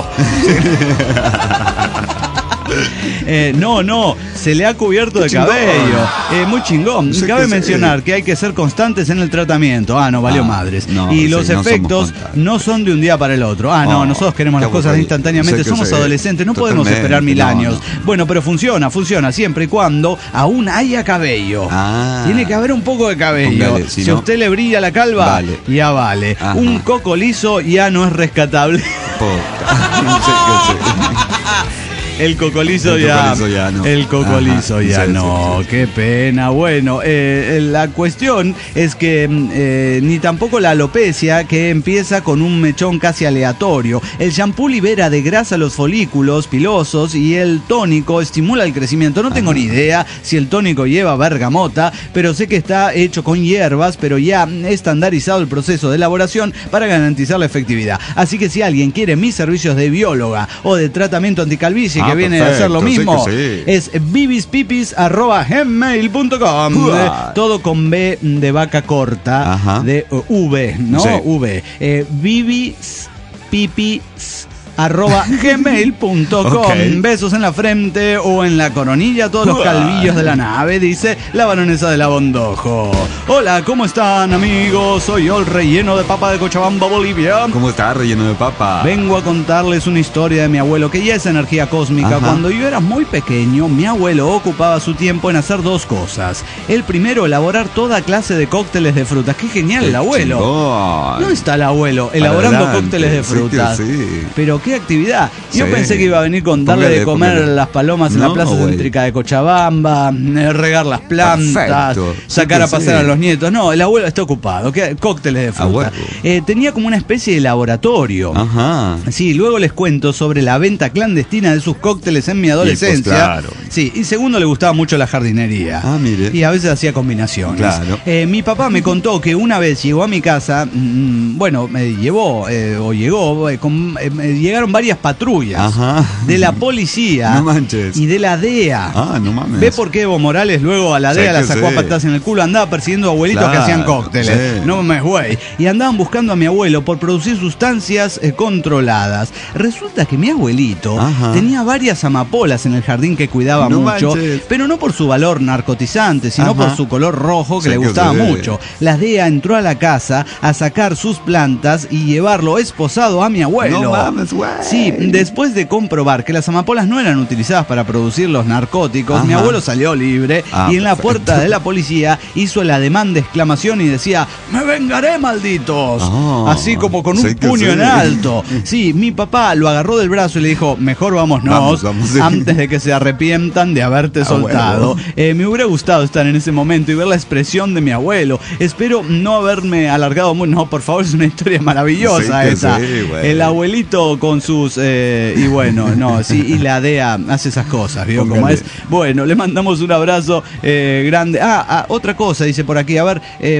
Eh, no, no, se le ha cubierto de cabello. Eh, muy chingón. No sé Cabe mencionar sé. que hay que ser constantes en el tratamiento. Ah, no, valió ah, madres. No, y los sí, efectos no, no son de un día para el otro. Ah, no, oh, nosotros queremos las cosas instantáneamente. Somos sé. adolescentes, no Totalmente, podemos esperar mil no, años. No. Bueno, pero funciona, funciona siempre y cuando aún haya cabello. Ah, Tiene que haber un poco de cabello. Póngale, si si no, a usted le brilla la calva, vale. ya vale. Ajá. Un coco liso ya no es rescatable. El cocolizo El ya. cocolizo ya no. El cocolizo Ajá, ya sí, no. sí, sí. Qué pena. Bueno, eh, la cuestión es que eh, ni tampoco la alopecia, que empieza con un mechón casi aleatorio. El shampoo libera de grasa los folículos pilosos y el tónico estimula el crecimiento. No tengo Ajá. ni idea si el tónico lleva bergamota, pero sé que está hecho con hierbas, pero ya estandarizado el proceso de elaboración para garantizar la efectividad. Así que si alguien quiere mis servicios de bióloga o de tratamiento anticalvicie, Ah, que viene a hacer lo perfecto, mismo, sí que sí. es bibispipis arroba gmail punto com. Uah. Eh, todo con B de vaca corta. Ajá. De uh, V, ¿no? Sí. V. Eh, bibispipis arroba gmail punto com. Ok. Besos en la frente o en la coronilla, todos los Uah. calvillos de la nave, dice la baronesa de la Bondojo. Hola, ¿cómo están, amigos? Soy yo, el relleno de papa de Cochabamba, Bolivia. ¿Cómo está relleno de papa? Vengo a contarles una historia de mi abuelo, que ya es energía cósmica. Ajá. Cuando yo era muy pequeño, mi abuelo ocupaba su tiempo en hacer dos cosas. El primero, elaborar toda clase de cócteles de frutas. ¡Qué genial Qué el abuelo! chingón. No está el abuelo Para elaborando adelante, cócteles de sí que frutas. sí. Pero qué actividad. Yo Sí. pensé que iba a venir con darle Póngale, de comer póngale. las palomas en No, la plaza güey. céntrica de Cochabamba, eh, regar las plantas, Perfecto. sacar Sí a que pasear sí. a los nietos. No, el abuelo está ocupado. ¿Qué? Cócteles de A fruta. huevo. Eh, tenía como una especie de laboratorio. Ajá. Sí, luego les cuento sobre la venta clandestina de sus cócteles en mi adolescencia. pues, claro. Sí, y segundo, le gustaba mucho la jardinería. Ah, mire. Y a veces hacía combinaciones. Claro. Eh, mi papá me contó que una vez llegó a mi casa, mm, bueno, me llevó eh, o llegó, eh, con- eh, me llegaron varias patrullas Ajá. de la policía No manches. y de la D E A. Ah, no mames. ¿Ve por qué Evo Morales luego a la Sí D E A la que sacó sí. a patadas en el culo? Andaba persiguiendo a abuelitos Claro, que hacían cócteles. sí. No me güey. Y andaban buscando a mi abuelo por producir sustancias eh, controladas. Resulta que mi abuelito Ajá. tenía varias amapolas en el jardín que cuidaba No mucho, manches. pero no por su valor narcotizante, sino Ajá. por su color rojo que Sí le que gustaba sí. mucho. La D E A entró a la casa a sacar sus plantas y llevarlo esposado a mi abuelo. No mames, güey. Sí, después de comprobar que las amapolas no eran utilizadas para producir los narcóticos, mi Ajá. abuelo salió libre Ah, y en la perfecto. puerta de la policía hizo el ademán de exclamación y decía: ¡me vengaré, malditos! Ah, Así como con un sí que puño sí. en alto. Sí, mi papá lo agarró del brazo y le dijo: mejor vámonos, Vamos, vamos, sí. antes de que se arrepientan de haberte Ah, soltado. huevo. Eh, me hubiera gustado estar en ese momento y ver la expresión de mi abuelo. Espero no haberme alargado muy. No, por favor, es una historia maravillosa Sí que esa. sí, güey. El abuelito con sus... eh, y bueno, no, sí, y la D E A hace esas cosas, ¿vio cómo Póngale. es? Bueno, le mandamos un abrazo eh, grande. Ah, ah, otra cosa, dice por aquí, a ver, eh,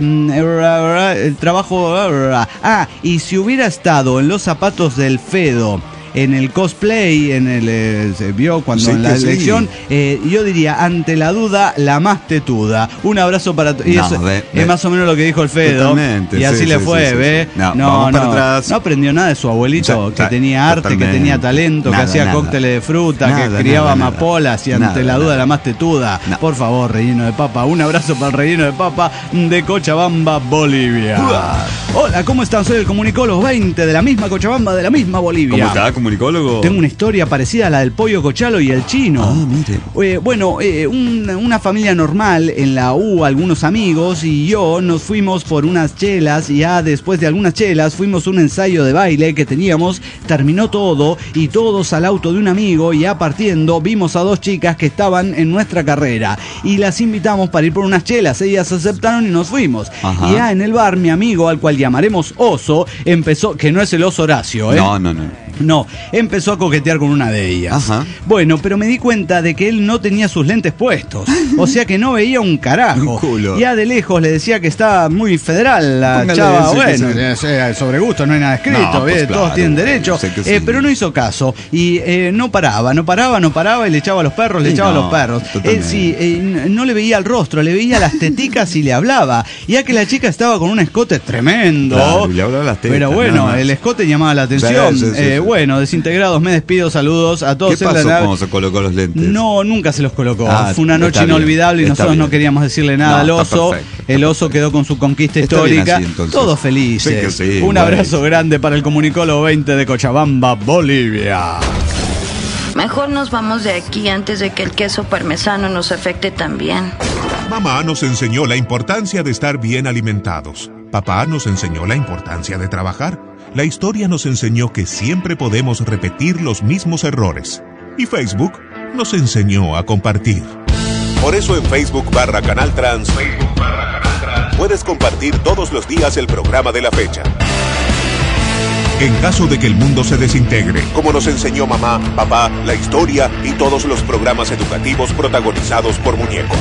el trabajo... Ah, y si hubiera estado en los zapatos del Fedo, en el cosplay, en el eh, se vio cuando Sí en la que sí. elección, eh, yo diría, ante la duda, la más tetuda. Un abrazo para todos. Y No, eso ve, es ve. más o menos lo que dijo el Fedo. Totalmente, Y así sí, le sí, fue, sí, sí, ¿ve? sí. No, vamos para atrás. no aprendió nada de su abuelito, Sí, que ta- tenía arte, que totalmente. tenía talento, Nada, que hacía nada. cócteles de fruta, Nada, que criaba nada, nada. amapolas y ante Nada, la duda nada. la más tetuda. No. Por favor, relleno de papa. Un abrazo para el relleno de papa de Cochabamba, Bolivia. Uah. Hola, ¿cómo están? Soy el comunicólogo veinte de la misma Cochabamba, de la misma Bolivia. ¿Cómo está, comunicólogo? Tengo una historia parecida a la del pollo cochalo y el chino. Ah, mire. Eh, bueno, eh, un- una familia normal en la U, algunos amigos y yo nos fuimos por unas chelas y ya después de algunas chelas fuimos a un ensayo de baile que teníamos, terminó todo y todos al auto de un amigo y ya partiendo vimos a dos chicas que estaban en nuestra carrera y las invitamos para ir por unas chelas, ellas aceptaron y nos fuimos. Ajá. Y ya en el bar mi amigo, al cual llamaremos Oso, empezó, que no es el oso Horacio, ¿eh? No, no, no. No, empezó a coquetear con una de ellas. Ajá. Bueno, pero me di cuenta de que él no tenía sus lentes puestos. O sea que no veía un carajo. Un culo. Ya de lejos le decía que estaba muy federal la Póngale chava. ese que Bueno, sí. eh, sea, sobre gusto no hay nada escrito, No, pues ¿ves? Todos claro, tienen derecho. sé que Eh, sí. pero no hizo caso. Y eh, no paraba, no paraba, no paraba y le echaba a los perros, le Sí, echaba a no, los perros. Él totalmente. sí, eh, n- no le veía el rostro, le veía las teticas y le hablaba. Ya que la chica estaba con un escote tremendo. Claro, y le hablaba las tetas, Pero bueno, nada más. el escote llamaba la atención. Sí, sí, sí, Eh, sí. Bueno, desintegrados, me despido, saludos a todos ¿Qué en la pasó nave. cuando se colocó los lentes? No, nunca se los colocó. Ah, Fue una noche está bien, inolvidable y está nosotros bien. no queríamos decirle nada No, al está oso. perfecto, está El oso quedó con su conquista Está bien histórica. así, entonces. Todos felices. Sí que sí, Un güey. abrazo grande para el comunicólogo veinte de Cochabamba, Bolivia. Mejor nos vamos de aquí antes de que el queso parmesano nos afecte también. Mamá nos enseñó la importancia de estar bien alimentados. Papá nos enseñó la importancia de trabajar. La historia nos enseñó que siempre podemos repetir los mismos errores. Y Facebook nos enseñó a compartir. Por eso en Facebook barra Canal Trans, Facebook barra Canal Trans, puedes compartir todos los días el programa de la fecha. En caso de que el mundo se desintegre, como nos enseñó mamá, papá, la historia y todos los programas educativos protagonizados por muñecos.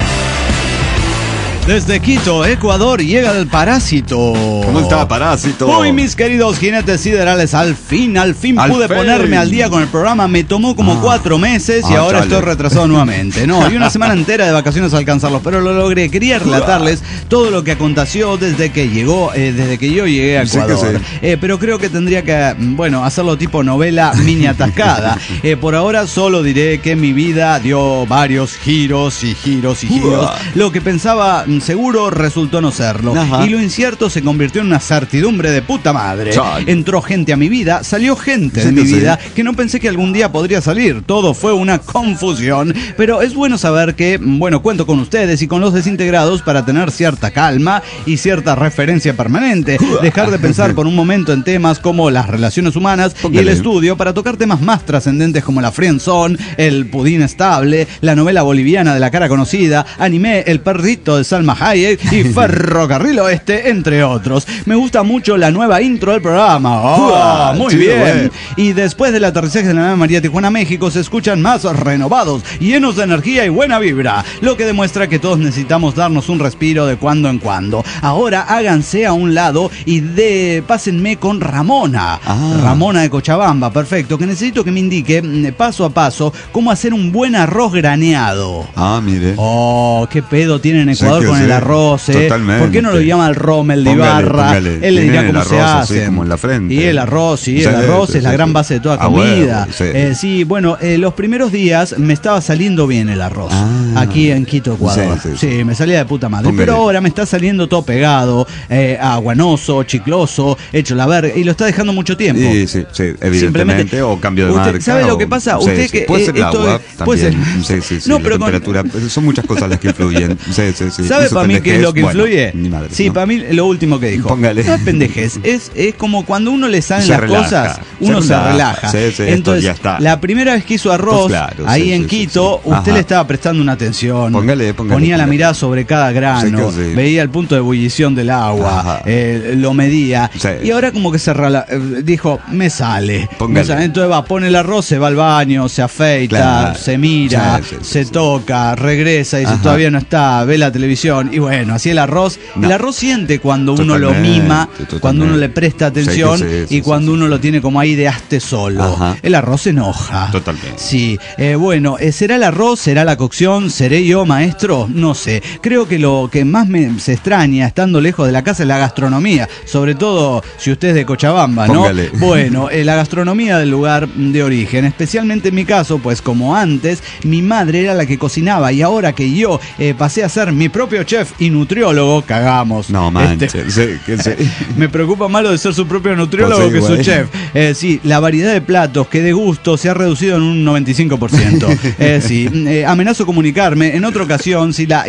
Desde Quito, Ecuador, llega el Parásito. ¿Cómo está, Parásito? Uy, mis queridos jinetes siderales, al fin, al fin al pude fin. ponerme al día con el programa. Me tomó como ah. cuatro meses y ah, ahora chale. estoy retrasado nuevamente. No, y una semana entera de vacaciones a alcanzarlos, pero lo logré. Quería relatarles todo lo que aconteció desde que llegó, eh, desde que yo llegué a Ecuador. Sí, sí. Eh, pero creo que tendría que, bueno, hacerlo tipo novela mini atascada. Eh, por ahora solo diré que mi vida dio varios giros y giros y giros. Lo que pensaba seguro resultó no serlo. Ajá. Y lo incierto se convirtió en una certidumbre de puta madre. Chale. Entró gente a mi vida, salió gente de sí, mi sí. vida que no pensé que algún día podría salir. Todo fue una confusión. Pero es bueno saber que, bueno, cuento con ustedes y con los desintegrados para tener cierta calma y cierta referencia permanente. Dejar de pensar por un momento en temas como las relaciones humanas Póngale. y el estudio para tocar temas más trascendentes como la friendzone, el pudín estable, la novela boliviana de la cara conocida, anime, el perrito de Salma Hayek y Ferrocarril Oeste, entre otros. Me gusta mucho la nueva intro del programa. Oh, muy sí, bien. Bueno. Y después del aterrizaje de la nave María Tijuana, México, se escuchan más renovados, llenos de energía y buena vibra, lo que demuestra que todos necesitamos darnos un respiro de cuando en cuando. Ahora háganse a un lado y de pásenme con Ramona. Ah. Ramona de Cochabamba, perfecto, que necesito que me indique paso a paso cómo hacer un buen arroz graneado. Ah, mire. Oh, qué pedo tiene en Ecuador sí, con sí. el arroz. Eh. Totalmente. ¿Por qué no lo llama el Rommel de Ibarra? Póngale. Él le dirá cómo se hace. Como en la frente. Y el arroz, sí, sí el arroz sí, es sí, la gran sí. base de toda ah, comida. Bueno, sí. Eh, sí, bueno, eh, los primeros días me estaba saliendo bien el arroz. Ah, aquí en Quito, Ecuador. Sí, sí, sí. sí, me salía de puta madre. Póngale. Pero ahora me está saliendo todo pegado, eh, aguanoso, chicloso, hecho la verga, y lo está dejando mucho tiempo. Sí, sí, sí, evidentemente. O cambio de usted, marca. ¿Sabe o, lo que pasa? Sí, Usted sí. que puede eh, ser el agua es, también. Sí, sí, sí. No, la pero temperatura. Con... Son muchas cosas las que influyen. Sí, sí, sí. ¿Sabe para mí qué es lo que bueno, influye? Mi madre, sí, ¿no? para mí lo último que dijo. Póngale. No es pendejez, es, es como cuando uno le salen se las relaja, cosas, uno se relaja. Se relaja. Sí, sí, entonces, ya está. La primera vez que hizo arroz, pues claro, ahí sí, en sí, Quito, sí, sí. usted Ajá. le estaba prestando una atención. Póngale, póngale, ponía póngale. la mirada sobre cada grano, sí, sí. veía el punto de ebullición del agua, eh, lo medía. Sí. Y ahora como que se rela... dijo, me sale. me sale. Entonces va, pone el arroz, se va al baño, se afeita, claro. se mira, sí, sí, se sí, toca, sí. regresa y dice, todavía no está, ve la televisión. Y bueno, así el arroz. No. El arroz siente cuando uno totalmente, lo mima, totalmente. cuando uno le presta atención sí, sí, sí, y sí, cuando sí, uno sí. lo tiene como ahí de hazte solo. Ajá. El arroz se enoja. Totalmente. Sí. Eh, bueno, ¿será el arroz? ¿Será la cocción? ¿Seré yo maestro? No sé. Creo que lo que más me se extraña estando lejos de la casa es la gastronomía. Sobre todo si usted es de Cochabamba, ¿no? Póngale. Bueno, eh, la gastronomía del lugar de origen. Especialmente en mi caso, pues como antes, mi madre era la que cocinaba y ahora que yo eh, pasé a ser mi propio chef y nutriólogo, cagamos. No manches. Este, sí, que sí. Me preocupa más lo de ser su propio nutriólogo pues sí, que igual. su chef. Eh, sí, la variedad de platos que de gusto se ha reducido en un noventa y cinco por ciento. Eh, sí, eh, amenazo comunicarme en otra ocasión si la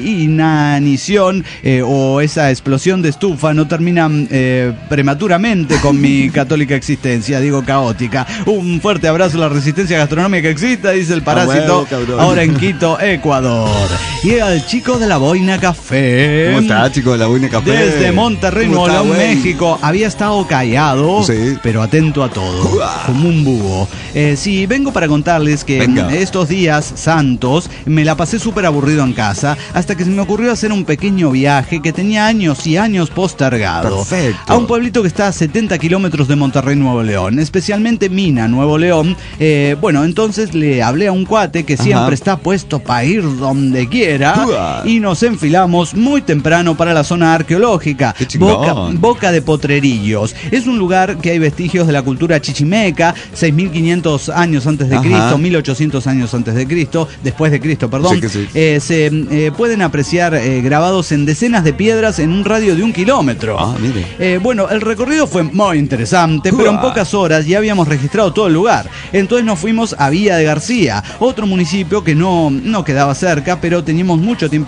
inanición eh, o esa explosión de estufa no termina eh, prematuramente con mi católica existencia, digo caótica. Un fuerte abrazo a la resistencia gastronómica que exista, dice el Parásito, ah, bueno, ahora en Quito, Ecuador. Y al chico de la Boina Café. ¿Cómo está, chico de la Boina Café? Desde Monterrey, Nuevo León, México. Había estado callado, sí. pero atento a todo, Uah. como un búho. Eh, sí, vengo para contarles que Venga. estos días santos me la pasé súper aburrido en casa hasta que se me ocurrió hacer un pequeño viaje que tenía años y años postergado. Perfecto. A un pueblito que está a setenta kilómetros de Monterrey, Nuevo León, especialmente Mina, Nuevo León. Eh, bueno, entonces le hablé a un cuate que siempre Ajá. está puesto para ir donde quiera Uah. y nos enfilamos muy temprano para la zona arqueológica. Boca, Boca de Potrerillos. Es un lugar que hay vestigios de la cultura chichimeca, seis mil quinientos años antes de Cristo, Ajá. mil ochocientos años antes de Cristo, después de Cristo, perdón. Sí, sí. Eh, se eh, pueden apreciar eh, grabados en decenas de piedras en un radio de un kilómetro. Ah, mire. Eh, bueno, el recorrido fue muy interesante, Uah. pero en pocas horas ya habíamos registrado todo el lugar. Entonces nos fuimos a Villa de García, otro municipio que no, no quedaba cerca, pero teníamos mucho tiempo libre.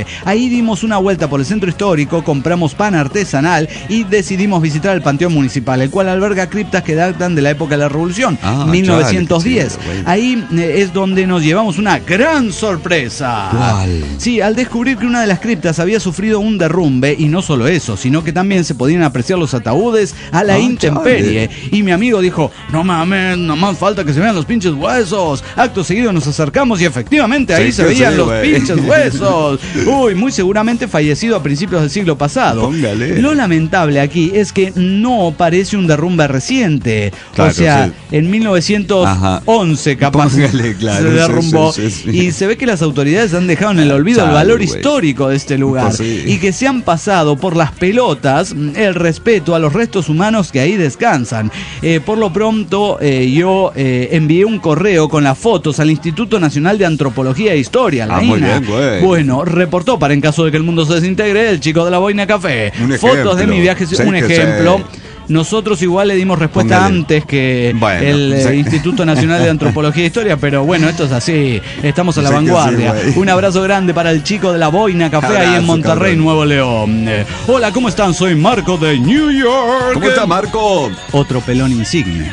Ahí dimos una vuelta por el centro histórico, compramos pan artesanal y decidimos visitar el Panteón Municipal, el cual alberga criptas que datan de la época de la Revolución, ah, mil novecientos diez. Chale, bueno. Ahí eh, es donde nos llevamos una gran sorpresa. ¿Cuál? Sí, al descubrir que una de las criptas había sufrido un derrumbe, y no solo eso, sino que también se podían apreciar los ataúdes a la ah, intemperie. Chale. Y mi amigo dijo, no mames, no más falta que se vean los pinches huesos. Acto seguido nos acercamos y efectivamente ahí sí, se veían sí, los wey. pinches huesos. Uy, muy seguramente fallecido a principios del siglo pasado. Póngale. Lo lamentable aquí es que no parece un derrumbe reciente. Claro, o sea, sí. en mil novecientos once Ajá. capaz Póngale, claro, se derrumbó. Sí, sí, sí. Y se ve que las autoridades han dejado en el olvido Chale, el valor wey. histórico de este lugar. Pues sí. Y que se han pasado por las pelotas el respeto a los restos humanos que ahí descansan. Eh, por lo pronto, eh, yo eh, envié un correo con las fotos al Instituto Nacional de Antropología e Historia, la ah, I N A. Muy bien, güey. Bueno, reportó para en caso de que el mundo se desintegre el chico de la boina café. Un fotos ejemplo. de mi viaje, sí, un ejemplo. Sé. Nosotros igual le dimos respuesta Póngale. antes que bueno, el sí. Instituto Nacional de Antropología e Historia, pero bueno, esto es así, estamos a la sí vanguardia. Sí, un abrazo grande para el chico de la Boina Café abrazo, ahí en Monterrey, cabrón. Nuevo León. Eh, hola, ¿cómo están? Soy Marco de New York. ¿Cómo está, Marco? Otro pelón insigne.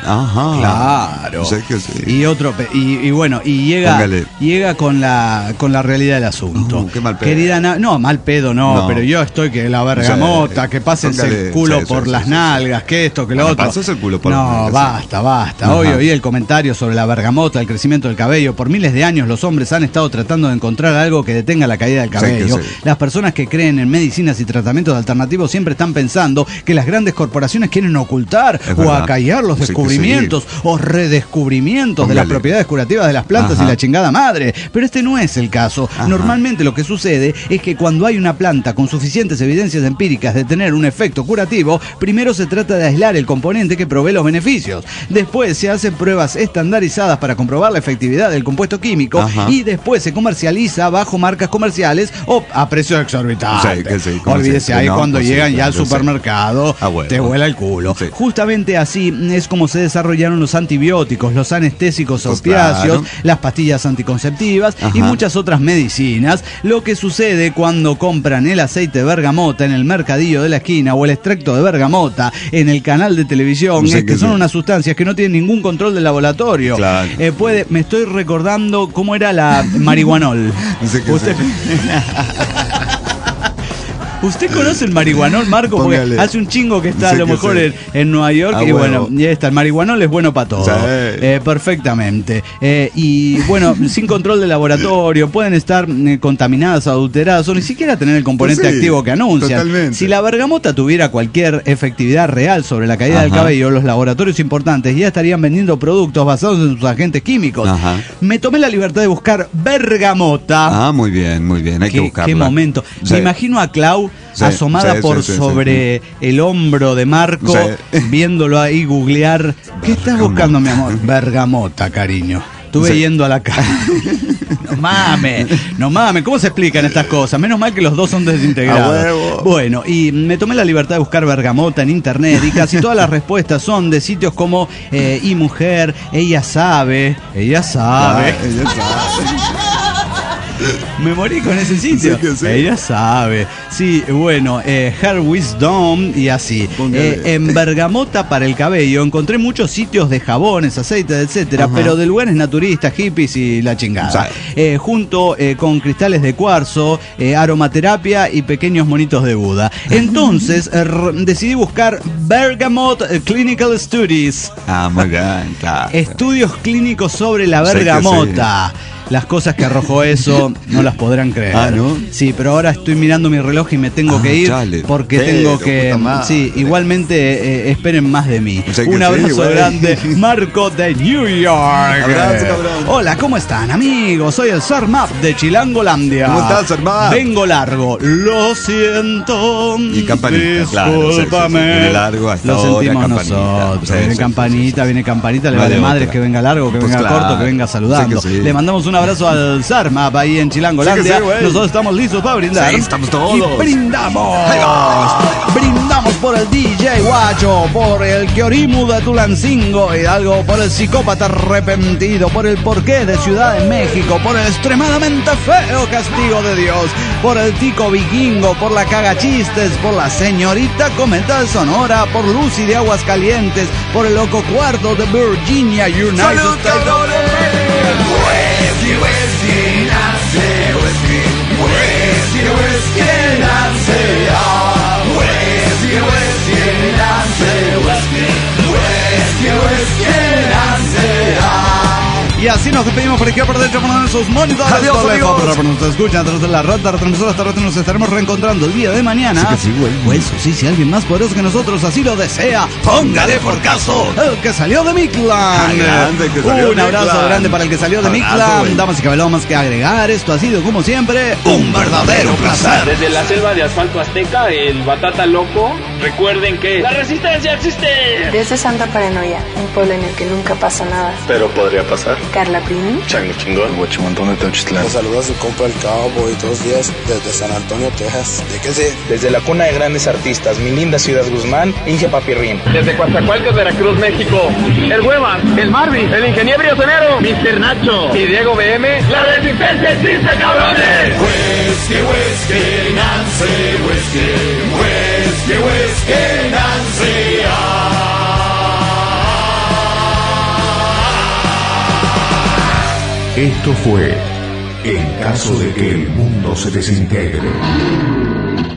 Ajá. Claro. Sé que sí. Y otro pe y, y bueno, y llega llega con la con la realidad del asunto. Uh, qué mal pedo. Querida, na no, mal pedo no, no, pero yo estoy que la bergamota, sí. que pásense el culo sí, por sí, las sí, nalgas. Que esto, que lo otro. El culo por no, basta, basta. Hoy oí el comentario sobre la bergamota, el crecimiento del cabello. Por miles de años los hombres han estado tratando de encontrar algo que detenga la caída del cabello. Sí, sí. Las personas que creen en medicinas y tratamientos alternativos siempre están pensando que las grandes corporaciones quieren ocultar es o verdad. acallar los descubrimientos sí, sí. o redescubrimientos Póngale. de las propiedades curativas de las plantas Ajá. y la chingada madre. Pero este no es el caso. Ajá. Normalmente lo que sucede es que cuando hay una planta con suficientes evidencias empíricas de tener un efecto curativo, primero se trata de aislar el componente que provee los beneficios. Después se hacen pruebas estandarizadas para comprobar la efectividad del compuesto químico Ajá. y después se comercializa bajo marcas comerciales o a precios exorbitantes. Sí, sí, Olvídese, ahí no, cuando llegan sí, ya al supermercado ah, bueno. te vuela el culo. Sí. Justamente así es como se desarrollaron los antibióticos, los anestésicos pues opiáceos, claro. las pastillas anticonceptivas Ajá. y muchas otras medicinas. Lo que sucede cuando compran el aceite de bergamota en el mercadillo de la esquina o el extracto de bergamota en el canal de televisión no sé es que son sé. unas sustancias que no tienen ningún control del laboratorio. Claro. Eh, puede, me estoy recordando cómo era la marihuanol. No sé qué Usted... ¿Usted conoce el marihuanol, Marco? Porque Póngale. hace un chingo que está sí, a lo mejor en, en Nueva York ah, y bueno, bueno, ya está, el marihuanol es bueno para todo. Sí. Eh, perfectamente. Eh, y bueno, sin control de laboratorio, pueden estar eh, contaminadas, adulteradas o ni siquiera tener el componente pues sí, activo que anuncian. Totalmente. Si la bergamota tuviera cualquier efectividad real sobre la caída Ajá. del cabello, los laboratorios importantes ya estarían vendiendo productos basados en sus agentes químicos. Ajá. Me tomé la libertad de buscar bergamota. Ah, muy bien, muy bien, hay qué, que buscarla. Qué momento. Sí. Me imagino a Clau Sí, asomada sí, por sí, sí, sobre sí. el hombro de Marco, sí. viéndolo ahí googlear. ¿Qué estás buscando, mi amor? Bergamota, cariño. Estuve sí. yendo a la casa. No mames, no mames, ¿cómo se explican estas cosas? Menos mal que los dos son desintegrados. Bueno, y me tomé la libertad de buscar bergamota en internet y casi todas las respuestas son de sitios como eh, y mujer, ella sabe, ella sabe. Ah, ella sabe. Me morí con ese sitio. Sí, sí. Ella sabe. Sí, bueno, eh, Her Wisdom y así. Eh, en bergamota para el cabello encontré muchos sitios de jabones, aceites, etcétera, Ajá. pero de lugares naturistas, hippies y la chingada. Eh, junto eh, con cristales de cuarzo, eh, aromaterapia y pequeños monitos de Buda. Entonces eh, decidí buscar Bergamot Clinical Studies. Ah, muy bien, claro. Estudios clínicos sobre la bergamota. Las cosas que arrojó eso no las podrán creer. Ah, ¿no? Sí, pero ahora estoy mirando mi reloj y me tengo ah, que ir chale. porque pero, tengo que... Sí, igualmente eh, esperen más de mí. O Un abrazo sí, grande, Marco de New York. Abrazo, cabrón. Hola, ¿cómo están, amigos? Soy el Sarmap de Chilangolandia. ¿Cómo estás, Sarmap? Vengo largo. Lo siento. Y campanita, claro. Discúlpame. Sí, sí, viene largo hasta Lo sentimos ahora, nosotros. Sí, viene sí, campanita, sí, sí. viene campanita. Le vale vale madres otra. que venga largo, que pues venga claro. corto, que venga saludando. Sí que sí. Le mandamos un abrazo al Sarmap ahí en Chilangolandia. Sí sí, nosotros estamos listos para brindar. Sí, estamos todos. Y brindamos. Brindamos por el D J Guacho, por el Kiorimu de Tulancingo, Hidalgo, por el psicópata arrepentido, por el porqué de Ciudad de México, por el extremadamente feo castigo de Dios, por el tico vikingo, por la cagachistes, por la señorita Cometa de Sonora, por Lucy de Aguascalientes, por el loco cuarto de Virginia, United ¡Salud, States of America. Whisky, whisky, Nancy, whisky, whisky, whisky, Nancy, ah. Whisky, whisky, Nancy, whisky, whisky, whisky, Nancy, ah. Y así nos despedimos por aquí por dentro con esos monitores. Adiós, amigos. Nos escuchan a través de la rata retransmisora. Esta rato nos estaremos reencontrando el día de mañana. Sí que sí, güey. O eso sí, si alguien más poderoso que nosotros así lo desea, póngale por caso el que salió de Mictlán. Ah, grande, que salió Un de abrazo Mictlán. grande para el que salió de Abrazo, Mictlán. güey. Damas y caballeros, más que agregar. Esto ha sido, como siempre, un verdadero placer. Desde la selva de asfalto azteca, el Batata Loco, recuerden que ¡la resistencia existe! Desde Santa Paranoia, un pueblo en el que nunca pasa nada. Pero podría pasar. Carla Primi. Chango chingón. Guachimontón de Teuchitlán. Los saluda su compa el Cowboy, dos días desde San Antonio, Texas. ¿De qué sé? Desde la cuna de grandes artistas, mi linda ciudad Guzmán, Inge Papirrín. Desde Coatzacoalcos, Veracruz, México, el Huevas, el Marvin, el Ingeniero Sonero, mister Nacho y Diego B M. ¡La resistencia existe, cabrones! Whisky, whisky, Nancy, whisky, whisky, whisky, Nancy, ah. Esto fue En caso de que el mundo se desintegre.